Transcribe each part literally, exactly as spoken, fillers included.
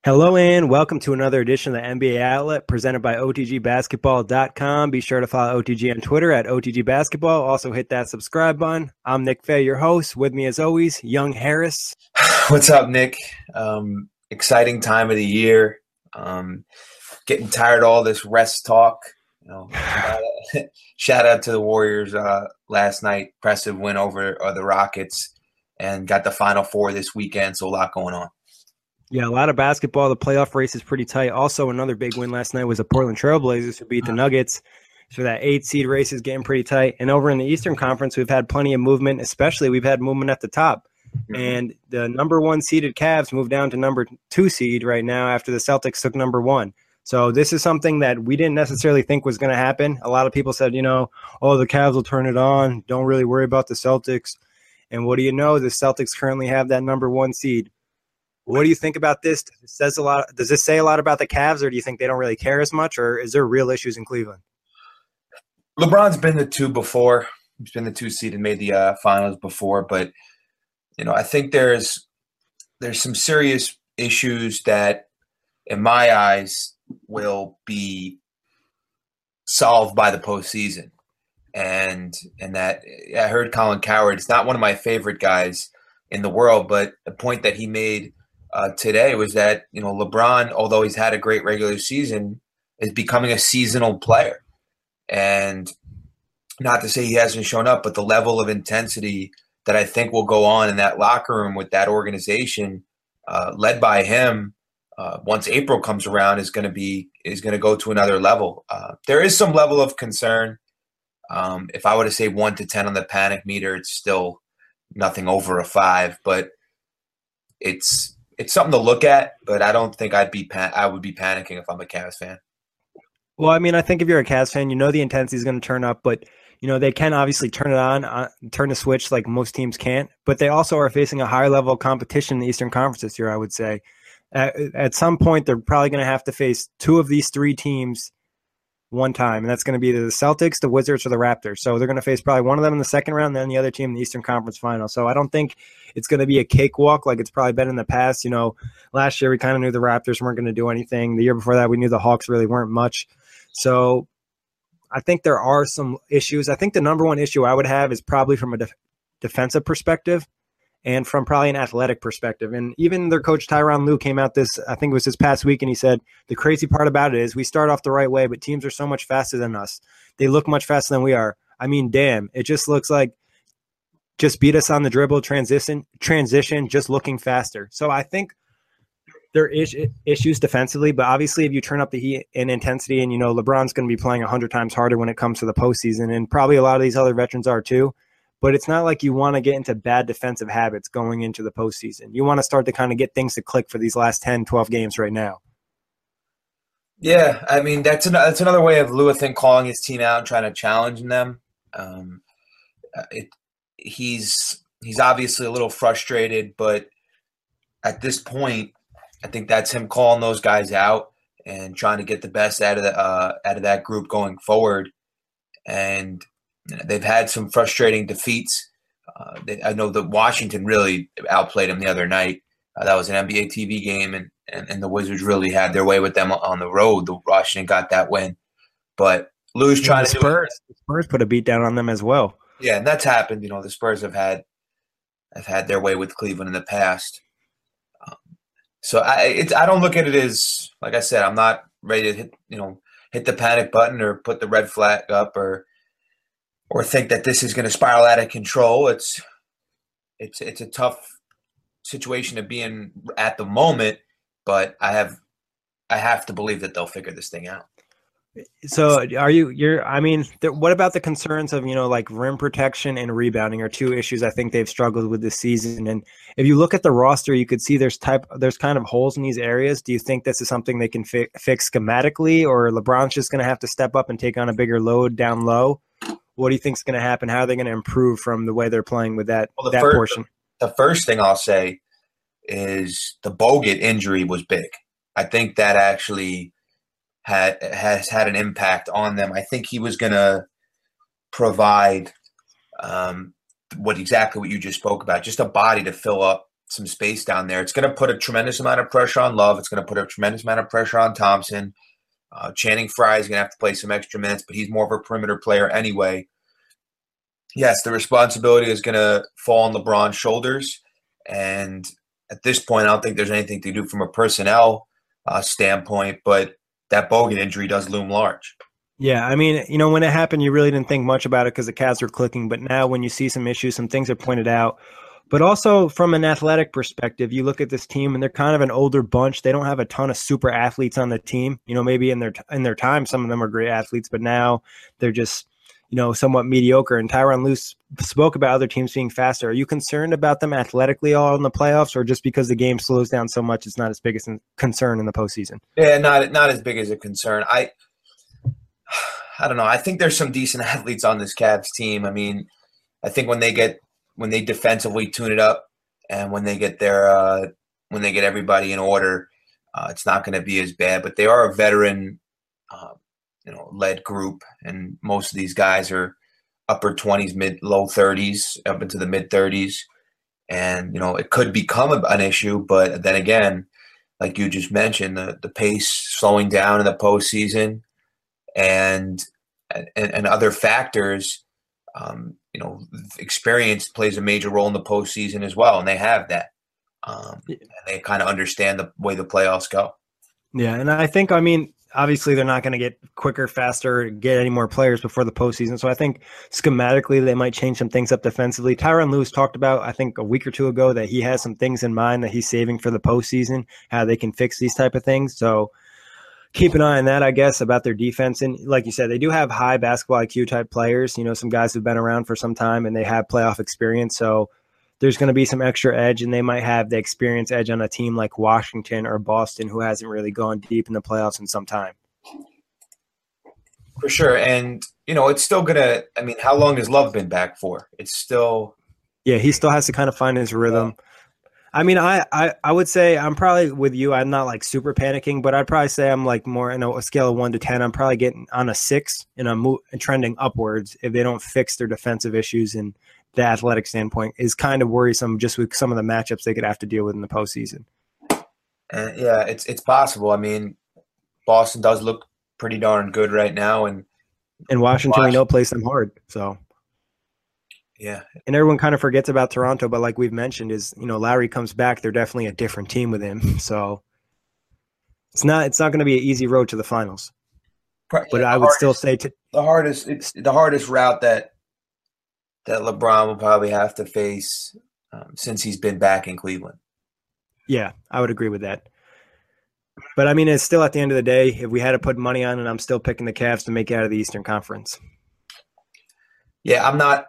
Hello and welcome to another edition of the N B A Outlet presented by O T G basketball dot com. Be sure to follow O T G on Twitter at O T G Basketball. Also hit that subscribe button. I'm Nick Fay, your host. With me as always, Young Harris. What's up, Nick? Um, exciting time of the year. Um, getting tired of all this rest talk. You know, shout, out, shout out to the Warriors uh, last night. Impressive win over uh, the Rockets and got the Final Four this weekend. So a lot going on. Yeah, a lot of basketball. The playoff race is pretty tight. Also, another big win last night was the Portland Trailblazers who beat the Nuggets. So that eight seed race is getting pretty tight. And over in the Eastern Conference, we've had plenty of movement, especially we've had movement at the top. Mm-hmm. And the number one seeded Cavs moved down to number two seed right now after the Celtics took number one. So this is something that we didn't necessarily think was going to happen. A lot of people said, you know, oh, the Cavs will turn it on. Don't really worry about the Celtics. And what do you know? The Celtics currently have that number one seed. What do you think about this? Does this says a lot? Does this say a lot about the Cavs, or do you think they don't really care as much, or is there real issues in Cleveland? LeBron's been the two before. He's been the two seed and made the uh, finals before, but you know, I think there's there's some serious issues that, in my eyes, will be solved by the postseason. And and that I heard Colin Cowherd. It's not one of my favorite guys in the world, but the point that he made Uh, today was that, you know, LeBron, although he's had a great regular season, is becoming a seasonal player. And not to say he hasn't shown up, but the level of intensity that I think will go on in that locker room with that organization, uh, led by him, uh, once April comes around, is going to be is going to go to another level. Uh, there is some level of concern. Um, if I were to say one to ten on the panic meter, it's still nothing over a five, but it's. It's something to look at, but I don't think I'd be pa- I would be panicking if I'm a Cavs fan. Well, I mean, I think if you're a Cavs fan, you know the intensity is going to turn up, but you know they can obviously turn it on, uh, turn the switch like most teams can't. But they also are facing a higher level of competition in the Eastern Conference this year. I would say at, at some point they're probably going to have to face two of these three teams one time, and that's going to be either the Celtics, the Wizards, or the Raptors. So they're going to face probably one of them in the second round, and then the other team in the Eastern Conference final. So I don't think it's going to be a cakewalk like it's probably been in the past. You know, last year we kind of knew the Raptors weren't going to do anything. The year before that we knew the Hawks really weren't much. So I think there are some issues. I think the number one issue I would have is probably from a def- defensive perspective and from probably an athletic perspective. And even their coach Tyronn Lue came out this, I think it was this past week, and he said, the crazy part about it is we start off the right way, but teams are so much faster than us. They look much faster than we are. I mean, damn, it just looks like just beat us on the dribble, transition, transition, just looking faster. So I think there is issues defensively, but obviously if you turn up the heat and intensity, and, you know, LeBron's going to be playing one hundred times harder when it comes to the postseason, and probably a lot of these other veterans are too. But it's not like you want to get into bad defensive habits going into the postseason. You want to start to kind of get things to click for these last ten, twelve games right now. Yeah, I mean, that's, an, that's another way of Lue, I think, calling his team out and trying to challenge them. Um, it, he's he's obviously a little frustrated, but at this point, I think that's him calling those guys out and trying to get the best out of the uh, out of that group going forward. And they've had some frustrating defeats. Uh, they, I know that Washington really outplayed them the other night. Uh, that was an N B A T V game, and, and, and the Wizards really had their way with them on the road. The Washington got that win. But Lue's trying the to Spurs, the Spurs put a beat down on them as well. Yeah, and that's happened. You know, the Spurs have had have had their way with Cleveland in the past. Um, so I it's, I don't look at it as, like I said, I'm not ready to hit, you know, hit the panic button or put the red flag up or or think that this is going to spiral out of control. It's it's it's a tough situation to be in at the moment, but I have I have to believe that they'll figure this thing out. So are you you're I mean, th- what about the concerns of, you know, like rim protection and rebounding are two issues I think they've struggled with this season. And if you look at the roster, you could see there's type there's kind of holes in these areas. Do you think this is something they can fi- fix schematically, or LeBron's just going to have to step up and take on a bigger load down low? What do you think is going to happen? How are they going to improve from the way they're playing with that, well, that first, portion? The first thing I'll say is the Bogut injury was big. I think that actually had has had an impact on them. I think he was going to provide um, what exactly what you just spoke about, just a body to fill up some space down there. It's going to put a tremendous amount of pressure on Love. It's going to put a tremendous amount of pressure on Thompson. Uh, Channing Frye is going to have to play some extra minutes, but he's more of a perimeter player anyway. Yes, the responsibility is going to fall on LeBron's shoulders. And at this point, I don't think there's anything to do from a personnel uh, standpoint, but that Bogut injury does loom large. Yeah, I mean, you know, when it happened, you really didn't think much about it because the Cavs were clicking. But now when you see some issues, some things are pointed out. But also from an athletic perspective, you look at this team and they're kind of an older bunch. They don't have a ton of super athletes on the team. You know, maybe in their in their time, some of them are great athletes, but now they're just, you know, somewhat mediocre. And Tyronn Lue spoke about other teams being faster. Are you concerned about them athletically all in the playoffs, or just because the game slows down so much, it's not as big a concern in the postseason? Yeah, not not as big as a concern. I I don't know. I think there's some decent athletes on this Cavs team. I mean, I think when they get when they defensively tune it up, and when they get their uh, when they get everybody in order, uh, it's not going to be as bad. But they are a veteran, uh, you know, led group, and most of these guys are upper twenties, mid low thirties, up into the mid thirties, and you know it could become an issue. But then again, like you just mentioned, the the pace slowing down in the postseason, and and, and other factors. Um, you know, experience plays a major role in the postseason as well, and they have that. Um, and they kind of understand the way the playoffs go. Yeah, and I think, I mean, obviously they're not going to get quicker, faster, get any more players before the postseason. So I think schematically they might change some things up defensively. Tyronn Lue talked about, I think, a week or two ago that he has some things in mind that he's saving for the postseason, how they can fix these type of things. So keep an eye on that, I guess, about their defense. And like you said, they do have high basketball I Q type players. You know, some guys who've been around for some time and they have playoff experience. So there's going to be some extra edge, and they might have the experience edge on a team like Washington or Boston, who hasn't really gone deep in the playoffs in some time. For sure. And, you know, it's still going to – I mean, how long has Love been back for? It's still – Yeah, he still has to kind of find his rhythm. Yeah. I mean, I, I, I would say I'm probably with you. I'm not like super panicking, but I'd probably say I'm like more in a, a scale of one to ten. I'm probably getting on a six and I'm mo- trending upwards if they don't fix their defensive issues, and the athletic standpoint is kind of worrisome just with some of the matchups they could have to deal with in the postseason. Uh, yeah, it's it's possible. I mean, Boston does look pretty darn good right now, and and Washington, Washington we know plays them hard. So. Yeah. And everyone kind of forgets about Toronto, but like we've mentioned is, you know, Lowry comes back, they're definitely a different team with him. So it's not it's not going to be an easy road to the finals. But yeah, I would hardest, still say to the hardest it's the hardest route that that LeBron will probably have to face um, since he's been back in Cleveland. Yeah, I would agree with that. But I mean, it's still at the end of the day, if we had to put money on it, I'm still picking the Cavs to make it out of the Eastern Conference. Yeah, I'm not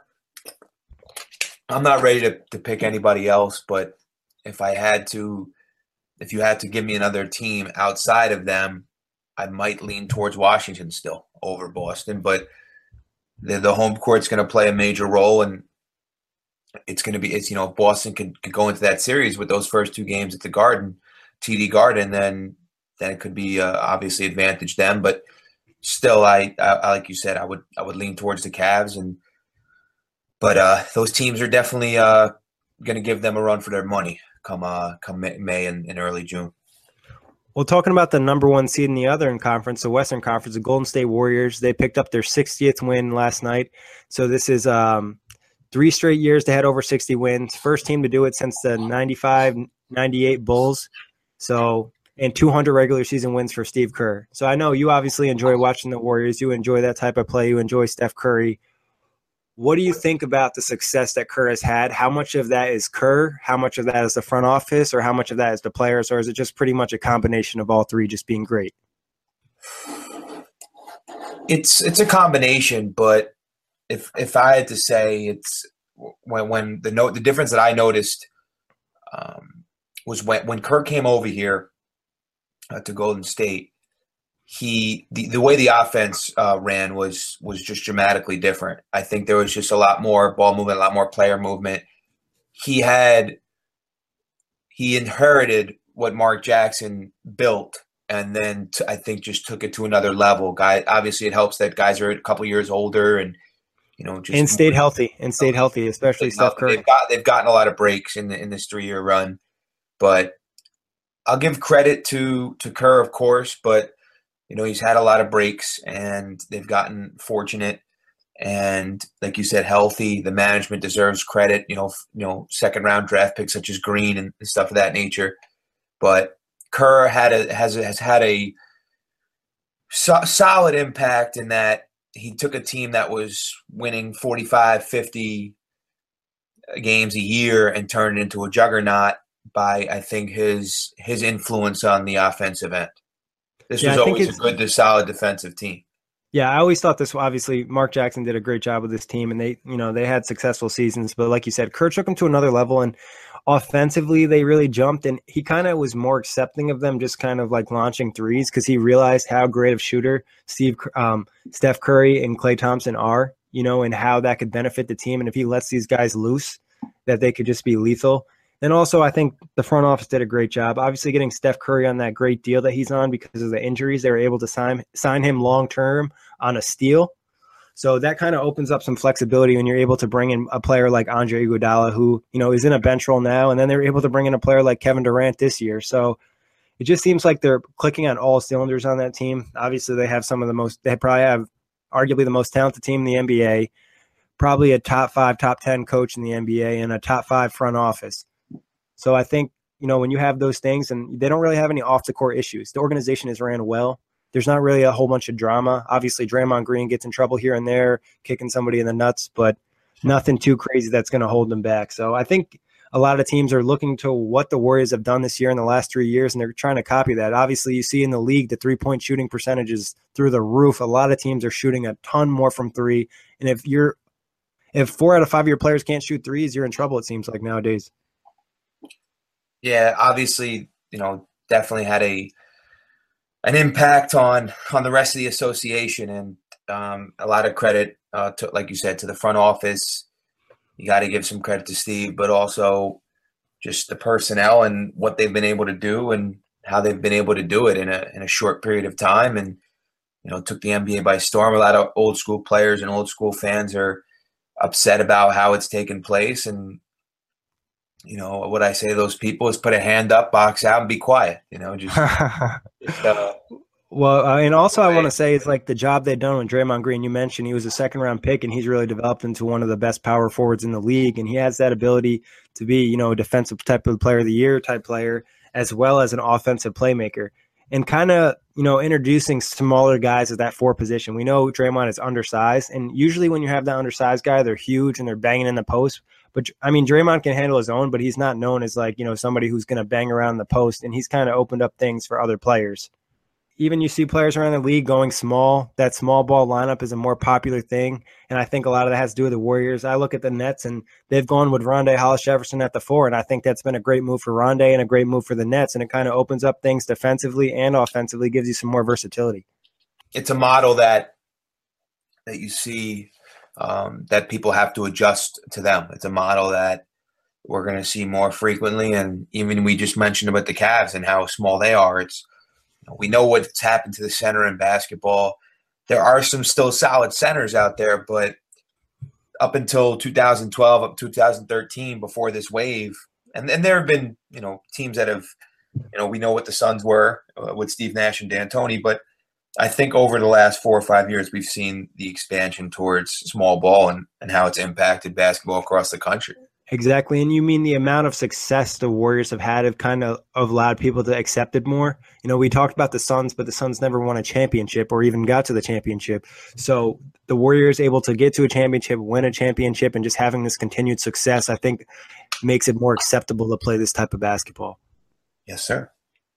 I'm not ready to, to pick anybody else, but if I had to, if you had to give me another team outside of them, I might lean towards Washington still over Boston. But the, the home court's going to play a major role, and it's going to be, it's, you know, if Boston could, could go into that series with those first two games at the Garden, T D Garden, then then it could be uh, obviously advantage them. But still, I, I like you said, I would I would lean towards the Cavs, and But uh, those teams are definitely uh, going to give them a run for their money come uh, come May and, and early June. Well, talking about the number one seed in the other conference, the Western Conference, the Golden State Warriors, they picked up their sixtieth win last night. So this is um, three straight years they had over sixty wins. First team to do it since the ninety-five ninety-eight Bulls. So and two hundred regular season wins for Steve Kerr. So I know you obviously enjoy watching the Warriors. You enjoy that type of play. You enjoy Steph Curry. What do you think about the success that Kerr has had? How much of that is Kerr? How much of that is the front office? Or how much of that is the players? Or is it just pretty much a combination of all three just being great? It's it's a combination, but if if I had to say, it's when when the note the difference that I noticed um, was when when Kerr came over here uh, to Golden State. He the, the way the offense uh, ran was was just dramatically different. I think there was just a lot more ball movement, a lot more player movement. He had he inherited what Mark Jackson built, and then t- I think just took it to another level. Guy, obviously, it helps that guys are a couple years older, and you know, just and stayed more, healthy and stayed healthy, especially Steph Curry. They've got they've gotten a lot of breaks in the, in this three year run, but I'll give credit to to Kerr, of course, but you know he's had a lot of breaks and they've gotten fortunate and, like you said, healthy. The management deserves credit. You know, you know, second round draft picks such as Green and, and stuff of that nature. But Kerr had a has a, has had a so, solid impact in that he took a team that was winning forty-five, fifty games a year and turned it into a juggernaut by, I think, his his influence on the offensive end. This yeah, was always a good, solid defensive team. Yeah, I always thought this. Obviously, Mark Jackson did a great job with this team, and they, you know, they had successful seasons. But like you said, Kerr took them to another level, and offensively, they really jumped. And he kind of was more accepting of them, just kind of like launching threes, because he realized how great of shooter Steve, um, Steph Curry and Klay Thompson are, you know, and how that could benefit the team. And if he lets these guys loose, that they could just be lethal. And also, I think the front office did a great job. Obviously, getting Steph Curry on that great deal that he's on because of the injuries, they were able to sign sign him long term on a steal. So that kind of opens up some flexibility when you're able to bring in a player like Andre Iguodala, who, you know, is in a bench role now, and then they're able to bring in a player like Kevin Durant this year. So it just seems like they're clicking on all cylinders on that team. Obviously, they have some of the most. They probably have arguably the most talented team in the N B A, probably a top five, top ten coach in the N B A, and a top five front office. So I think, you know, when you have those things, and they don't really have any off-the-court issues. The organization is ran well. There's not really a whole bunch of drama. Obviously, Draymond Green gets in trouble here and there, kicking somebody in the nuts, but nothing too crazy that's going to hold them back. So I think a lot of teams are looking to what the Warriors have done this year in the last three years, and they're trying to copy that. Obviously, you see in the league the three-point shooting percentages through the roof. A lot of teams are shooting a ton more from three. And if you're if four out of five of your players can't shoot threes, you're in trouble, it seems like nowadays. Yeah, obviously, you know, definitely had a an impact on on the rest of the association, and um, a lot of credit, uh, to, like you said, to the front office. You got to give some credit to Steve, but also just the personnel and what they've been able to do and how they've been able to do it in a in a short period of time, and you know, took the N B A by storm. A lot of old school players and old school fans are upset about how it's taken place, and you know, what I say to those people is put a hand up, box out, and be quiet. You know, just, just uh, well, uh, and also I want to say it's like the job they've done with Draymond Green. You mentioned he was a second round pick, and he's really developed into one of the best power forwards in the league, and he has that ability to be, you know, a defensive type of player of the year type player, as well as an offensive playmaker, and kind of, you know, introducing smaller guys at that four position. We know Draymond is undersized, and usually when you have that undersized guy, they're huge and they're banging in the post. But, I mean, Draymond can handle his own, but he's not known as, like, you know, somebody who's going to bang around the post, and he's kind of opened up things for other players. Even you see players around the league going small. That small ball lineup is a more popular thing, and I think a lot of that has to do with the Warriors. I look at the Nets, and they've gone with Rondae Hollis-Jefferson at the four, and I think that's been a great move for Rondae and a great move for the Nets, and it kind of opens up things defensively and offensively, gives you some more versatility. It's a model that that you see – Um, that people have to adjust to them. It's a model that we're going to see more frequently, and even we just mentioned about the Cavs and how small they are. It's, you know, we know what's happened to the center in basketball. There are some still solid centers out there, but up until two thousand twelve, up to two thousand thirteen, before this wave, and then there have been, you know, teams that have, you know, we know what the Suns were uh, with Steve Nash and D'Antoni, but I think over the last four or five years, we've seen the expansion towards small ball and, and how it's impacted basketball across the country. Exactly. And you mean the amount of success the Warriors have had have kind of allowed people to accept it more? You know, we talked about the Suns, but the Suns never won a championship or even got to the championship. So the Warriors able to get to a championship, win a championship, and just having this continued success, I think makes it more acceptable to play this type of basketball. Yes, sir.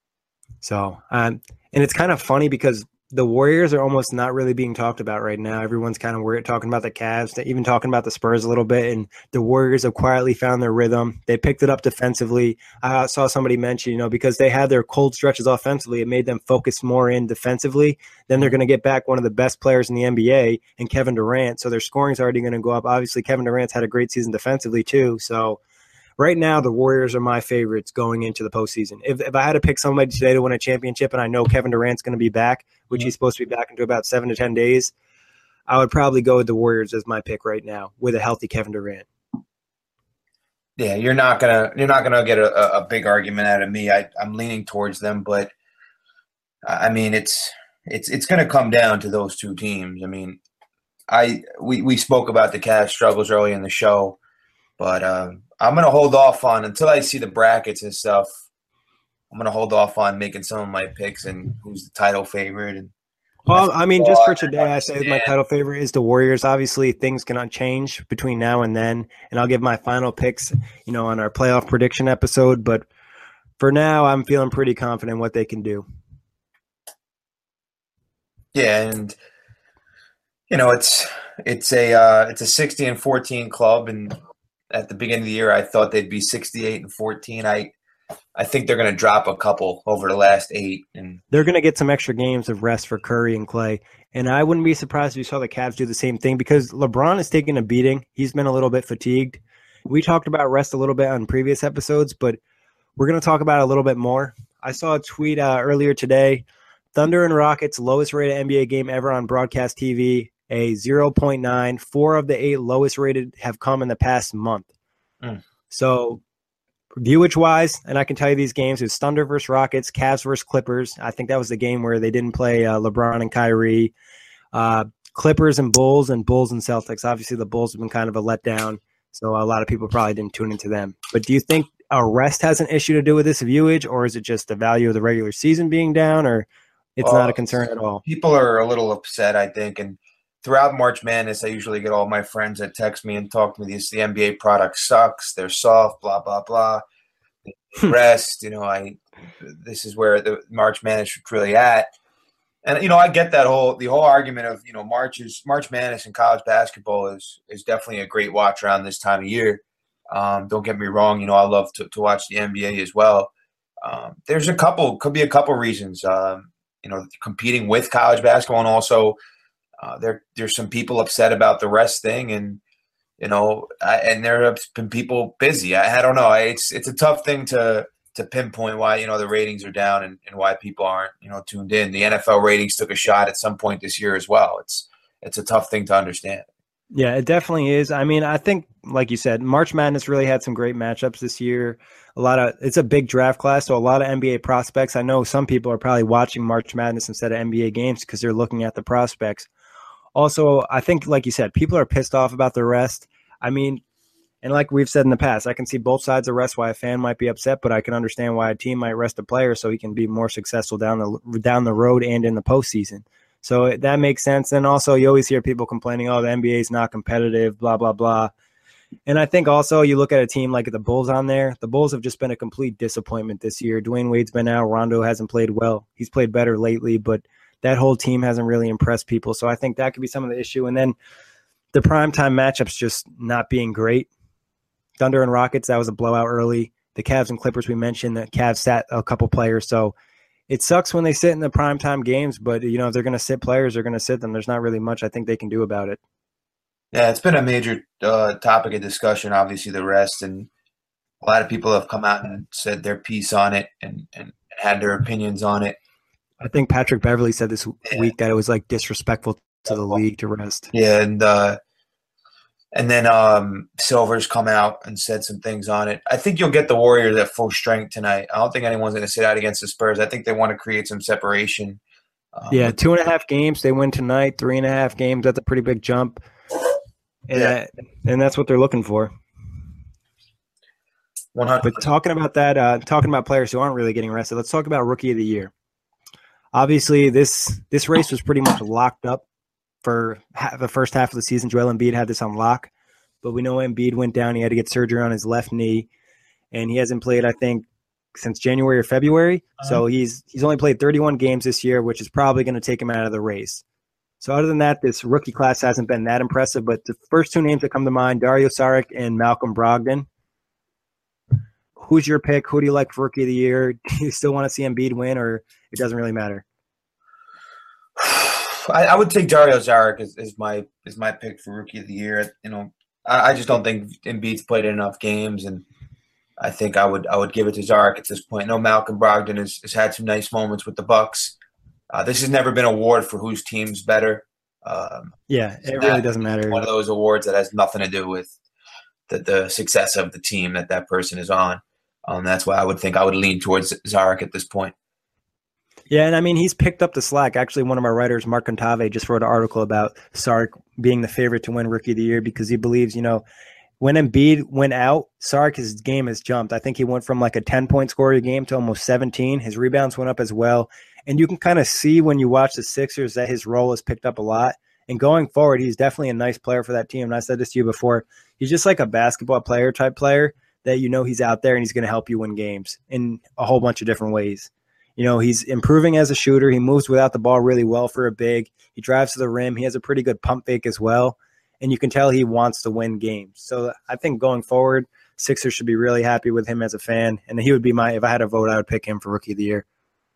So, um, and it's kind of funny because the Warriors are almost not really being talked about right now. Everyone's kind of worried, talking about the Cavs, even talking about the Spurs a little bit, and the Warriors have quietly found their rhythm. They picked it up defensively. I saw somebody mention, you know, because they had their cold stretches offensively, it made them focus more in defensively. Then they're going to get back one of the best players in the N B A in Kevin Durant, so their scoring's already going to go up. Obviously, Kevin Durant's had a great season defensively too, so right now, the Warriors are my favorites going into the postseason. If if I had to pick somebody today to win a championship, and I know Kevin Durant's going to be back, which he's supposed to be back into about seven to ten days, I would probably go with the Warriors as my pick right now with a healthy Kevin Durant. Yeah, you're not gonna you're not gonna get a, a big argument out of me. I, I'm leaning towards them, but I mean it's it's it's gonna come down to those two teams. I mean, I we, we spoke about the Cavs struggles early in the show, but uh, I'm gonna hold off on until I see the brackets and stuff. I'm gonna hold off on making some of my picks and who's the title favorite. And well, I mean, just for today, I say my title favorite is the Warriors. Obviously, things cannot change between now and then, and I'll give my final picks, you know, on our playoff prediction episode. But for now, I'm feeling pretty confident what they can do. Yeah, and you know, it's it's a uh, it's a sixty and fourteen club, and at the beginning of the year, I thought they'd be sixty-eight and fourteen. I I think they're going to drop a couple over the last eight, and they're going to get some extra games of rest for Curry and Clay. And I wouldn't be surprised if you saw the Cavs do the same thing because LeBron is taking a beating. He's been a little bit fatigued. We talked about rest a little bit on previous episodes, but we're going to talk about it a little bit more. I saw a tweet uh, earlier today. Thunder and Rockets, lowest rated N B A game ever on broadcast T V, a zero point nine. Four of the eight lowest rated have come in the past month. Mm. So viewage-wise, and I can tell you these games, it was Thunder versus Rockets, Cavs versus Clippers. I think that was the game where they didn't play uh, LeBron and Kyrie. Uh, Clippers and Bulls and Bulls and Celtics. Obviously, the Bulls have been kind of a letdown, so a lot of people probably didn't tune into them. But do you think a rest has an issue to do with this viewage, or is it just the value of the regular season being down, or it's uh, not a concern at all? People are a little upset, I think, and throughout March Madness, I usually get all my friends that text me and talk to me. This the N B A product sucks. They're soft. Blah blah blah. Rest. You know, I. This is where the March Madness is really at. And you know, I get that whole the whole argument of you know March is March Madness in college basketball is is definitely a great watch around this time of year. Um, don't get me wrong. You know, I love to to watch the N B A as well. Um, there's a couple could be a couple reasons. Um, you know, competing with college basketball and also. Uh, there, there's some people upset about the rest thing, and you know, I, and there have been people busy. I, I don't know. I, it's it's a tough thing to to pinpoint why you know the ratings are down and, and why people aren't you know tuned in. The N F L ratings took a shot at some point this year as well. It's it's a tough thing to understand. Yeah, it definitely is. I mean, I think, like you said, March Madness really had some great matchups this year. A lot of it's a big draft class, so a lot of N B A prospects. I know some people are probably watching March Madness instead of N B A games because they're looking at the prospects. Also, I think, like you said, people are pissed off about the rest. I mean, and like we've said in the past, I can see both sides of rest why a fan might be upset, but I can understand why a team might rest a player so he can be more successful down the down the road and in the postseason. So that makes sense. And also, you always hear people complaining, oh, the N B A is not competitive, blah, blah, blah. And I think also you look at a team like the Bulls on there. The Bulls have just been a complete disappointment this year. Dwayne Wade's been out. Rondo hasn't played well. He's played better lately, but that whole team hasn't really impressed people. So I think that could be some of the issue. And then the primetime matchups just not being great. Thunder and Rockets, that was a blowout early. The Cavs and Clippers, we mentioned that Cavs sat a couple players. So it sucks when they sit in the primetime games, but you know, if they're going to sit players, they're going to sit them. There's not really much I think they can do about it. Yeah, it's been a major uh, topic of discussion, obviously, the rest. And a lot of people have come out and said their piece on it and, and had their opinions on it. I think Patrick Beverly said this yeah. week that it was like disrespectful to the league to rest. Yeah, and uh, and then um, Silver's come out and said some things on it. I think you'll get the Warriors at full strength tonight. I don't think anyone's going to sit out against the Spurs. I think they want to create some separation. Um, yeah, two and a half games. They win tonight. Three and a half games. That's a pretty big jump. And, yeah. uh, and that's what they're looking for. one hundred percent. But talking about that, uh, talking about players who aren't really getting rested, let's talk about Rookie of the Year. Obviously, this this race was pretty much locked up for half, the first half of the season. Joel Embiid had this on lock, but we know Embiid went down. He had to get surgery on his left knee, and he hasn't played, I think, since January or February. Uh-huh. So he's he's only played thirty-one games this year, which is probably going to take him out of the race. So other than that, this rookie class hasn't been that impressive. But the first two names that come to mind, Dario Saric and Malcolm Brogdon. Who's your pick? Who do you like for Rookie of the Year? Do you still want to see Embiid win, or it doesn't really matter? I, I would take Dario Saric as, as my as my pick for Rookie of the Year. You know, I, I just don't think Embiid's played enough games, and I think I would I would give it to Saric at this point. No, Malcolm Brogdon has, has had some nice moments with the Bucks. Uh, this has never been an award for whose team's better. Um, Yeah, so it really that doesn't matter. one of those awards that has nothing to do with the, the success of the team that that person is on. Um, that's why I would think I would lean towards Zarek at this point. Yeah, and I mean, he's picked up the slack. Actually, one of our writers, Mark Contave, just wrote an article about Sark being the favorite to win Rookie of the Year because he believes, you know, when Embiid went out, Sark, his game has jumped. I think he went from like a ten-point scorer a game to almost seventeen. His rebounds went up as well. And you can kind of see when you watch the Sixers that his role has picked up a lot. And going forward, he's definitely a nice player for that team. And I said this to you before. He's just like a basketball player type player that you know he's out there and he's going to help you win games in a whole bunch of different ways. You know, he's improving as a shooter. He moves without the ball really well for a big. He drives to the rim. He has a pretty good pump fake as well. And you can tell he wants to win games. So I think going forward, Sixers should be really happy with him as a fan. And he would be my – if I had a vote, I would pick him for Rookie of the Year.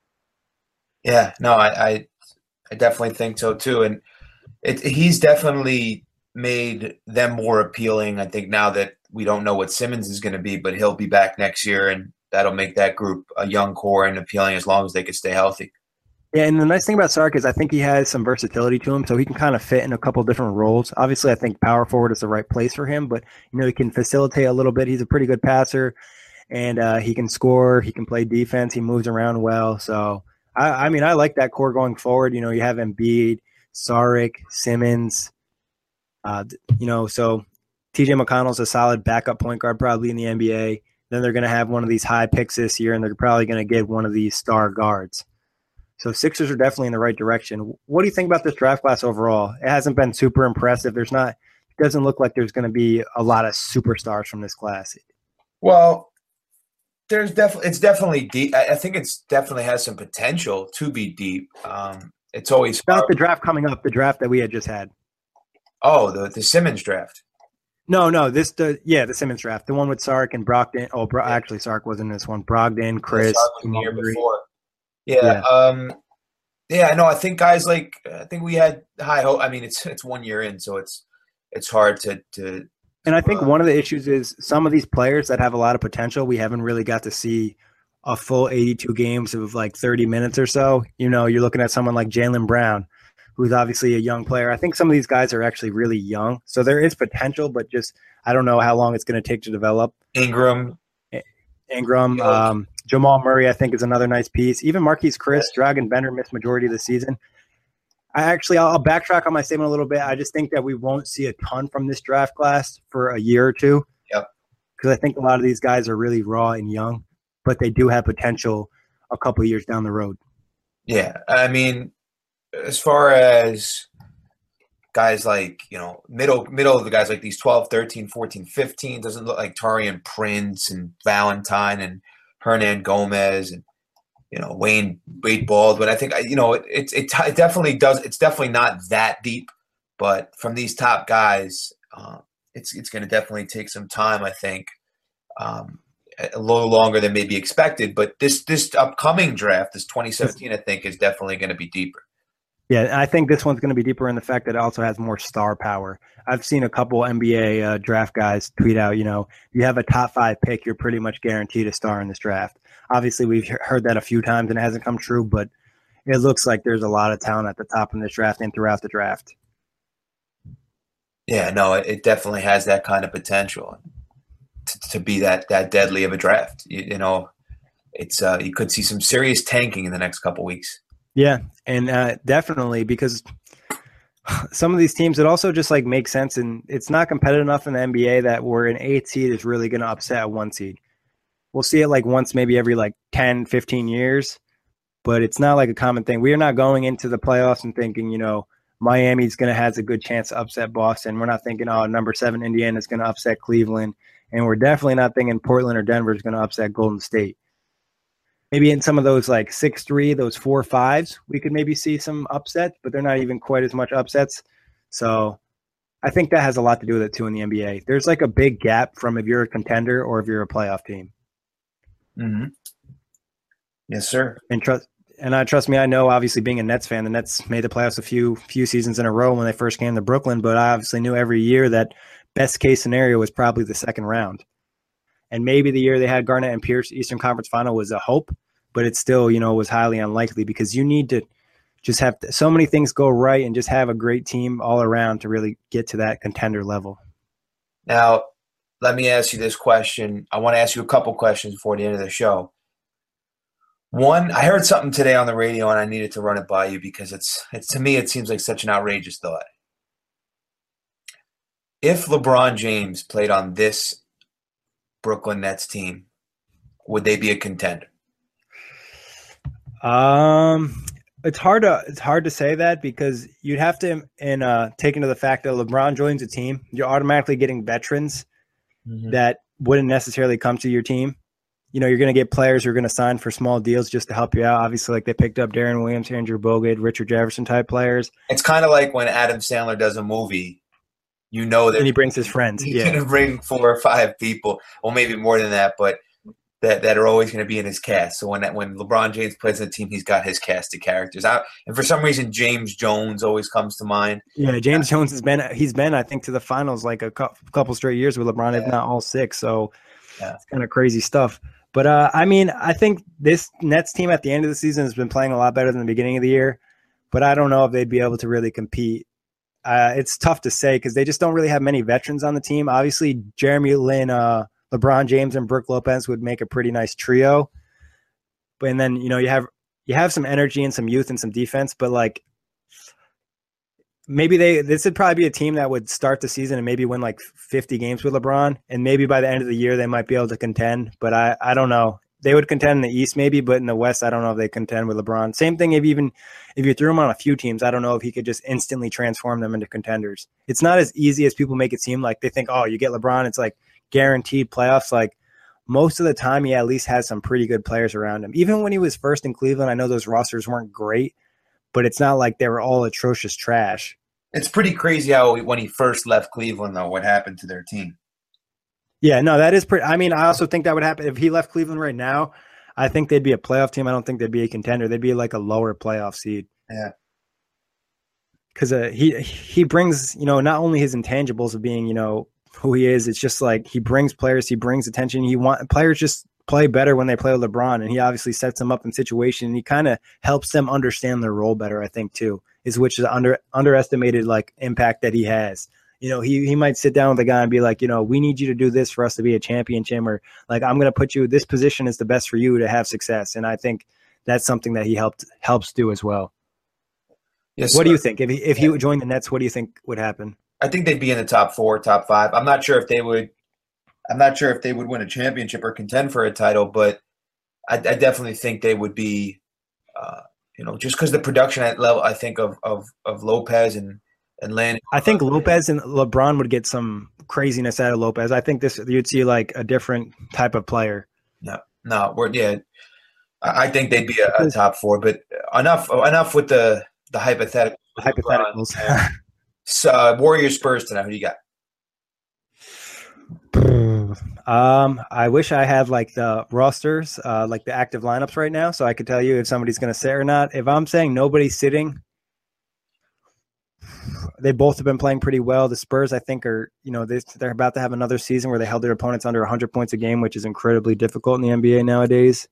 Yeah, no, I I, I definitely think so too. And it, he's definitely made them more appealing. I think now that we don't know what Simmons is going to be, but he'll be back next year, and that'll make that group a young core and appealing as long as they can stay healthy. Yeah, and the nice thing about Sark is I think he has some versatility to him, so he can kind of fit in a couple different roles. Obviously, I think power forward is the right place for him, but you know he can facilitate a little bit. He's a pretty good passer, and uh, he can score. He can play defense. He moves around well. So, I, I mean, I like that core going forward. You know, you have Embiid, Sark, Simmons. Uh, you know, so T J McConnell's a solid backup point guard probably in the N B A. Then they're going to have one of these high picks this year, and they're probably going to get one of these star guards. So Sixers are definitely in the right direction. What do you think about this draft class overall? It hasn't been super impressive. There's not, it doesn't look like there's going to be a lot of superstars from this class. Well, there's definitely it's definitely deep. I think it's definitely has some potential to be deep. Um, it's always Not hard. the draft coming up, the draft that we had just had. Oh, the the Simmons draft. No, no, this the yeah the Simmons draft, the one with Sark and Brogdon. Oh, Bro, actually Sark wasn't in this one. Brogdon, Chris, Sark was the year before. Yeah, yeah. Um, yeah, no, I think guys like I think we had high hope. I mean, it's it's one year in, so it's it's hard to to. And I think uh, one of the issues is some of these players that have a lot of potential, we haven't really got to see a full eighty-two games of like thirty minutes or so. You know, you're looking at someone like Jaylen Brown, who's obviously a young player. I think some of these guys are actually really young, so there is potential, but just I don't know how long it's going to take to develop. Ingram, Ingram, um, Jamal Murray, I think, is another nice piece. Even Marquise Chris, Dragon Bender missed majority of the season. I actually, I'll, I'll backtrack on my statement a little bit. I just think that we won't see a ton from this draft class for a year or two. Yep. Because I think a lot of these guys are really raw and young, but they do have potential a couple of years down the road. Yeah, I mean, as far as guys like, you know, middle middle of the guys like these twelve, thirteen, fourteen, fifteen, doesn't look like Taurean Prince and Valentine and Hernan Gomez and, you know, Wayne Wade Baldwin. I think, you know, it, it, it, it definitely does. It's definitely not that deep, but from these top guys, uh, it's it's going to definitely take some time, I think, um, a little longer than maybe expected. But this this upcoming draft, this twenty seventeen, I think, is definitely going to be deeper. Yeah, I think this one's going to be deeper in the fact that it also has more star power. I've seen a couple N B A uh, draft guys tweet out, you know, you have a top five pick, you're pretty much guaranteed a star in this draft. Obviously, we've heard that a few times and it hasn't come true, but it looks like there's a lot of talent at the top in this draft and throughout the draft. Yeah, no, it, it definitely has that kind of potential to, to be that that deadly of a draft. You, you know, it's uh, you could see some serious tanking in the next couple weeks. Yeah, and uh, definitely because some of these teams, it also just like makes sense, and it's not competitive enough in the N B A that where an eight seed is really going to upset a one seed. We'll see it like once maybe every like ten, fifteen years, but it's not like a common thing. We are not going into the playoffs and thinking, you know, Miami's going to has a good chance to upset Boston. We're not thinking, oh, number seven Indiana is going to upset Cleveland, and we're definitely not thinking Portland or Denver is going to upset Golden State. Maybe in some of those like six three, those four fives, we could maybe see some upsets, but they're not even quite as much upsets. So I think that has a lot to do with it too in the N B A. There's like a big gap from if you're a contender or if you're a playoff team. Mm-hmm. Yes, sir. And trust, and I trust me, I know. Obviously, being a Nets fan, the Nets made the playoffs a few few seasons in a row when they first came to Brooklyn. But I obviously knew every year that best case scenario was probably the second round. And maybe the year they had Garnett and Pierce Eastern Conference Final was a hope, but it still, you know, was highly unlikely because you need to just have to, so many things go right and just have a great team all around to really get to that contender level. Now, let me ask you this question. I want to ask you a couple questions before the end of the show. One, I heard something today on the radio and I needed to run it by you because it's, it's to me, it seems like such an outrageous thought. If LeBron James played on this Brooklyn Nets team, would they be a contender? Um, it's hard to it's hard to say that because you'd have to and uh, take into the fact that LeBron joins a team, you're automatically getting veterans mm-hmm. that wouldn't necessarily come to your team. You know, you're going to get players who are going to sign for small deals just to help you out. Obviously, like they picked up Darren Williams, Andrew Bogut, Richard Jefferson type players. It's kind of like when Adam Sandler does a movie. You know that and he brings his friends. He's yeah. going to bring four or five people, well, maybe more than that, but that, that are always going to be in his cast. So when that, when LeBron James plays in the team, he's got his cast of characters. I, and for some reason, James Jones always comes to mind. Yeah, James Jones has been he's been I think to the finals like a couple straight years with LeBron, yeah. if not all six. So yeah. it's kind of crazy stuff. But uh, I mean, I think this Nets team at the end of the season has been playing a lot better than the beginning of the year. But I don't know if they'd be able to really compete. Uh, it's tough to say because they just don't really have many veterans on the team. Obviously, Jeremy Lin, uh, LeBron James, and Brook Lopez would make a pretty nice trio. But and then you know you have you have some energy and some youth and some defense. But like maybe they this would probably be a team that would start the season and maybe win like fifty games with LeBron, and maybe by the end of the year they might be able to contend. But I I don't know. They would contend in the East maybe, but in the West, I don't know if they contend with LeBron. Same thing if even if you threw him on a few teams, I don't know if he could just instantly transform them into contenders. It's not as easy as people make it seem. Like they think, oh, you get LeBron, it's like guaranteed playoffs. Like most of the time, he at least has some pretty good players around him. Even when he was first in Cleveland, I know those rosters weren't great, but it's not like they were all atrocious trash. It's pretty crazy how when he first left Cleveland, though, what happened to their team. Yeah, no, that is pretty. I mean, I also think that would happen if he left Cleveland right now. I think they'd be a playoff team. I don't think they'd be a contender. They'd be like a lower playoff seed. Yeah, because uh, he he brings you know not only his intangibles of being you know who he is. It's just like he brings players. He brings attention. He want players just play better when they play with LeBron, and he obviously sets them up in situation. And he kind of helps them understand their role better. I think too is which is under underestimated like impact that he has. You know, he he might sit down with a guy and be like, you know, we need you to do this for us to be a championship, or like, I'm going to put you, this position is the best for you to have success. And I think that's something that he helped helps do as well. Yes. What do you think? If he, if he would join the Nets, what do you think would happen? I think they'd be in the top four, top five. I'm not sure if they would, I'm not sure if they would win a championship or contend for a title, but I, I definitely think they would be, uh, you know, just because the production at level, I think of, of, of Lopez and, And Lin. I think Lopez and LeBron would get some craziness out of Lopez. I think this you'd see like a different type of player. No, no, we're yeah. I think they'd be a, a top four, but enough enough with the the hypothetical hypotheticals. So uh, Warriors Spurs tonight. Who do you got? Um, I wish I had like the rosters, uh, like the active lineups right now, so I could tell you if somebody's going to sit or not. If I'm saying nobody's sitting. They both have been playing pretty well. The Spurs, I think, are you know they, they're about to have another season where they held their opponents under one hundred points a game, which is incredibly difficult in the N B A nowadays.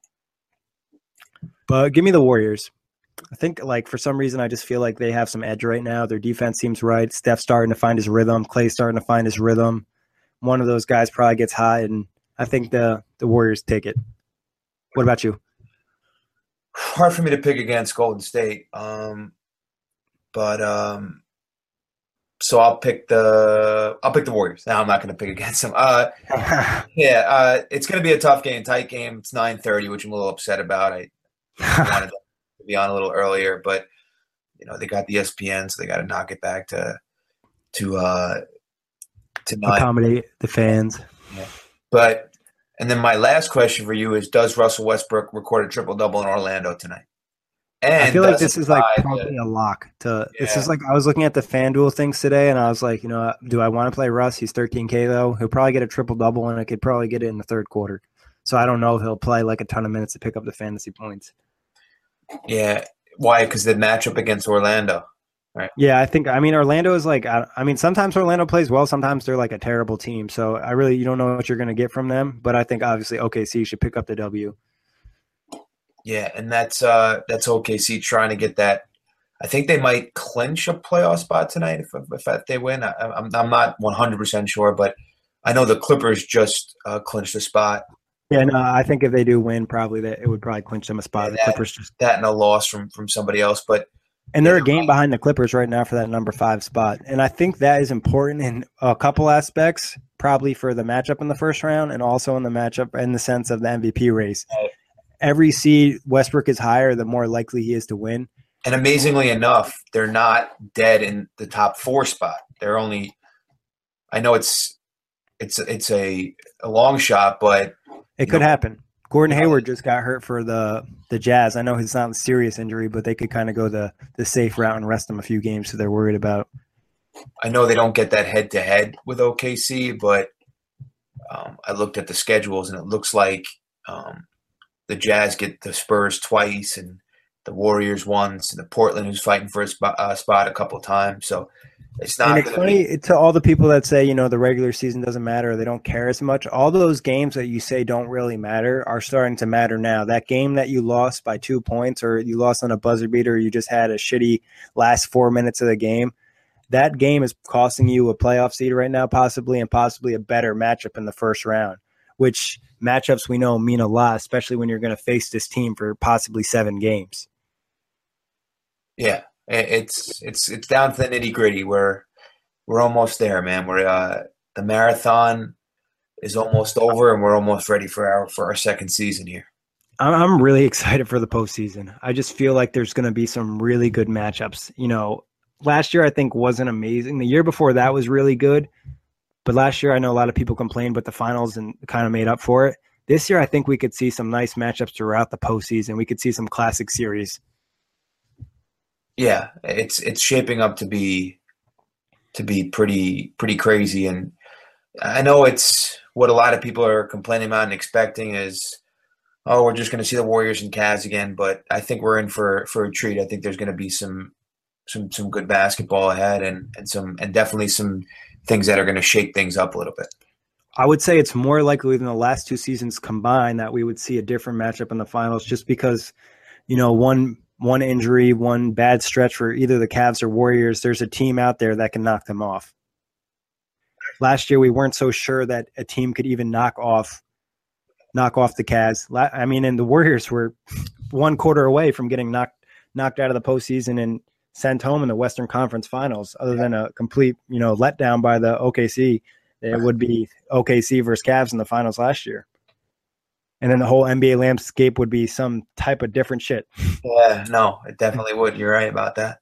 But give me the Warriors. I think, like for some reason, I just feel like they have some edge right now. Their defense seems right. Steph's starting to find his rhythm. Clay's starting to find his rhythm. One of those guys probably gets hot, and I think the the Warriors take it. What about you? Hard for me to pick against Golden State. Um, But um, so I'll pick the I'll pick the Warriors. Now I'm not going to pick against them. Uh, yeah, uh, it's going to be a tough game, tight game. It's nine thirty, which I'm a little upset about. I wanted to be on a little earlier, but you know they got the E S P N, so they got to knock it back to to uh, to nine. Accommodate the fans. Yeah. But and then my last question for you is: does Russell Westbrook record a triple double in Orlando tonight? And I feel like this is like probably a lock. To yeah. It's just like I was looking at the FanDuel things today, and I was like, you know, do I want to play Russ? He's thirteen K though. He'll probably get a triple double, and I could probably get it in the third quarter. So I don't know if he'll play like a ton of minutes to pick up the fantasy points. Yeah, why? Because the matchup against Orlando, right? Yeah, I think. I mean, Orlando is like. I, I mean, sometimes Orlando plays well. Sometimes they're like a terrible team. So I really you don't know what you're going to get from them. But I think obviously O K C should pick up the W. Yeah, and that's uh, that's O K C trying to get that. I think they might clinch a playoff spot tonight if if, if they win. I, I'm I'm not one hundred percent sure, but I know the Clippers just uh, clinched a spot. Yeah, no, I think if they do win, probably that it would probably clinch them a spot. Yeah, The that, Clippers just that and a loss from from somebody else, but and yeah, they're a game behind the Clippers right now for that number five spot. And I think that is important in a couple aspects, probably for the matchup in the first round and also in the matchup in the sense of the M V P race. Every seed Westbrook is higher, the more likely he is to win. And amazingly enough, they're not dead in the top four spot. They're only – I know it's it's it's a, a long shot, but – It could know, happen. Gordon Hayward just got hurt for the the Jazz. I know it's not a serious injury, but they could kind of go the, the safe route and rest him a few games, so they're worried about. I know they don't get that head-to-head with O K C, but um, I looked at the schedules, and it looks like um, the Jazz get the Spurs twice and the Warriors once, and the Portland who's fighting for a spot, uh, spot a couple of times. So it's not. And it's funny be- to all the people that say, you know, the regular season doesn't matter, or they don't care as much. All those games that you say don't really matter are starting to matter now. That game that you lost by two points, or you lost on a buzzer beater, or you just had a shitty last four minutes of the game. That game is costing you a playoff seed right now, possibly, and possibly a better matchup in the first round, which matchups we know mean a lot, especially when you're going to face this team for possibly seven games. Yeah, it's it's it's down to the nitty gritty. We're we're almost there, man. We're uh, the marathon is almost over, and we're almost ready for our for our second season here. I'm really excited for the postseason. I just feel like there's going to be some really good matchups. You know, last year I think wasn't amazing. The year before that was really good, but last year I know a lot of people complained, but the finals and kind of made up for it. This year I think we could see some nice matchups throughout the postseason. We could see some classic series. Yeah, it's it's shaping up to be to be pretty pretty crazy, and I know it's what a lot of people are complaining about and expecting is, oh, we're just going to see the Warriors and Cavs again. But I think we're in for for a treat. I think there's going to be some some some good basketball ahead, and and some and definitely some things that are going to shake things up a little bit. I would say it's more likely than the last two seasons combined that we would see a different matchup in the finals, just because, you know, one. One injury, one bad stretch for either the Cavs or Warriors, there's a team out there that can knock them off. Last year, we weren't so sure that a team could even knock off knock off the Cavs. I mean, and the Warriors were one quarter away from getting knocked knocked out of the postseason and sent home in the Western Conference Finals. Other than a complete, you know, letdown by the O K C, it would be O K C versus Cavs in the finals last year. And then the whole N B A landscape would be some type of different shit. Yeah, no, it definitely would. You're right about that.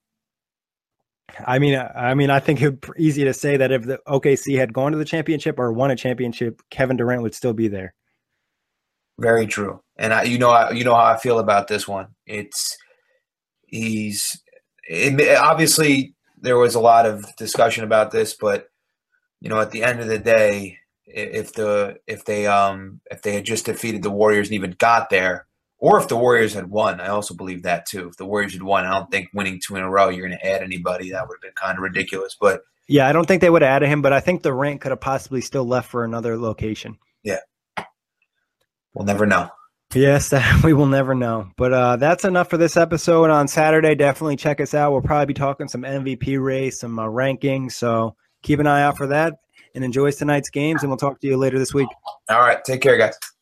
I mean, I mean, I think it'd be easy to say that if the O K C had gone to the championship or won a championship, Kevin Durant would still be there. Very true. And I, you know, you know how I feel about this one. It's he's it, obviously there was a lot of discussion about this, but you know, at the end of the day, if the if they um if they had just defeated the Warriors and even got there, or if the Warriors had won, I also believe that too. If the Warriors had won, I don't think winning two in a row you're going to add anybody. That would have been kind of ridiculous. But yeah, I don't think they would have added him, but I think the rank could have possibly still left for another location. Yeah, we'll never know. Yes, that, we will never know. But uh, that's enough for this episode. On Saturday, definitely check us out. We'll probably be talking some M V P race, some uh, rankings. So keep an eye out for that. And enjoy tonight's games, and we'll talk to you later this week. All right. Take care, guys.